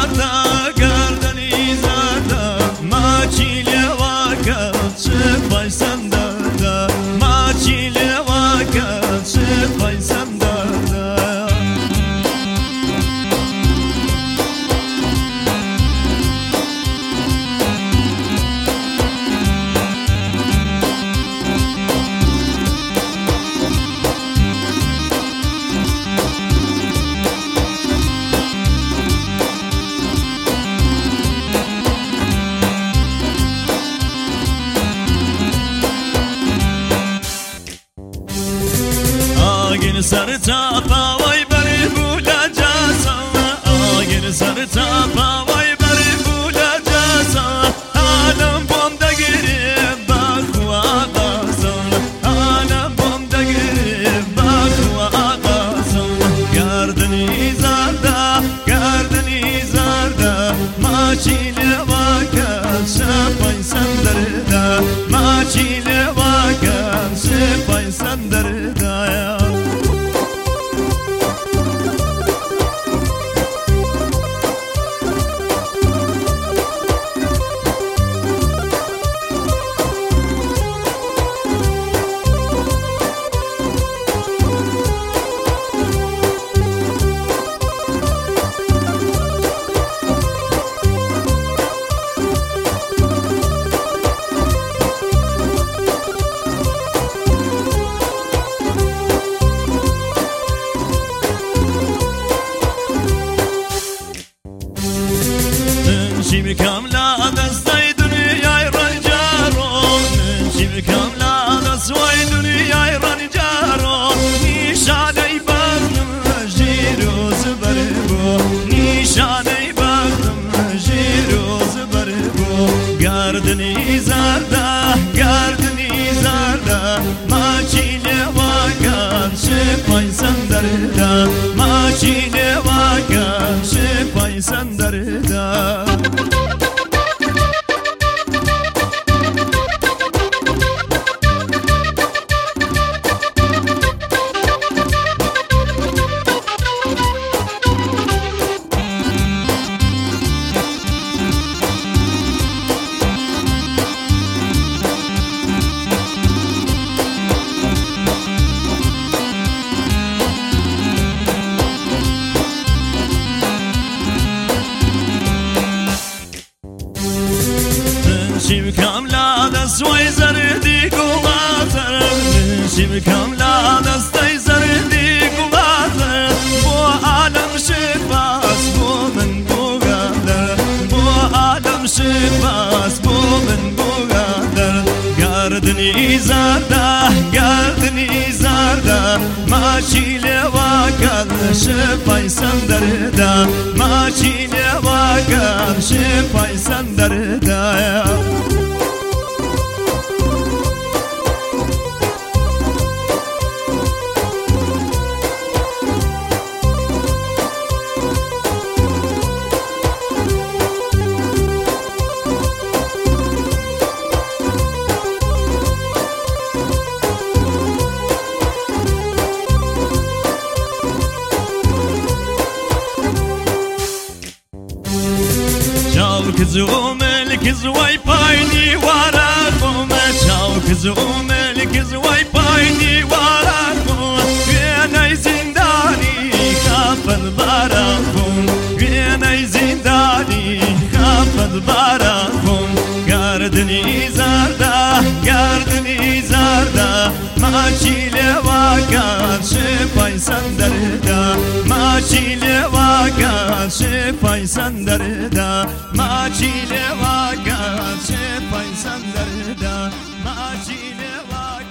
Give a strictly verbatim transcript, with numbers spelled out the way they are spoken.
زرده گردنی زرده ماچی لواکه چه پایسن درده ماچی لواکه چه پایسن درده آگین سر تاپا وای بری بولا جاسا آگین سر تاپا وای بری بولا جاسا آنم بوم دگیریم باخو آقاسا آنم بوم دگیریم باخو آقاسا گردنی زرده گردنی زرده ماچی لواکه شپای سندرده ماچی لواکه شپای سندرده نمشي كاملة دستي دنياي رنجارو نمشي كاملة دستي دنياي رنجارو نيشاني بغنم جيرو زبربو نيشاني بغنم جيرو زبربو گردني زرده گردني زرده ماچی لواکن شپای سندرده ماچی لواکن شپای سندرده نمشي كاملة دستي زردي قواتر نمشي كاملة دستي زردي قواتر بو عالم شفاس بو من بو قادر بو عالم شفاس بو من بو قادر گردني زرده گردني زرده ماچی لواکن شپای سندرده ماچی لواکن شپای سندرده چاوک زومل زوای پایینی وارا قوم چاوک زومل زوای پایینی وارا قوم وینای زندانی خافت بارا قوم وینای زندانی خافت بارا قوم گردنی زرده گردنی زرده ماچی لواکن شپای سندرده ماچی لواکن شپای سندرده ماچی لواکن شپای سندرده ماچی لواکن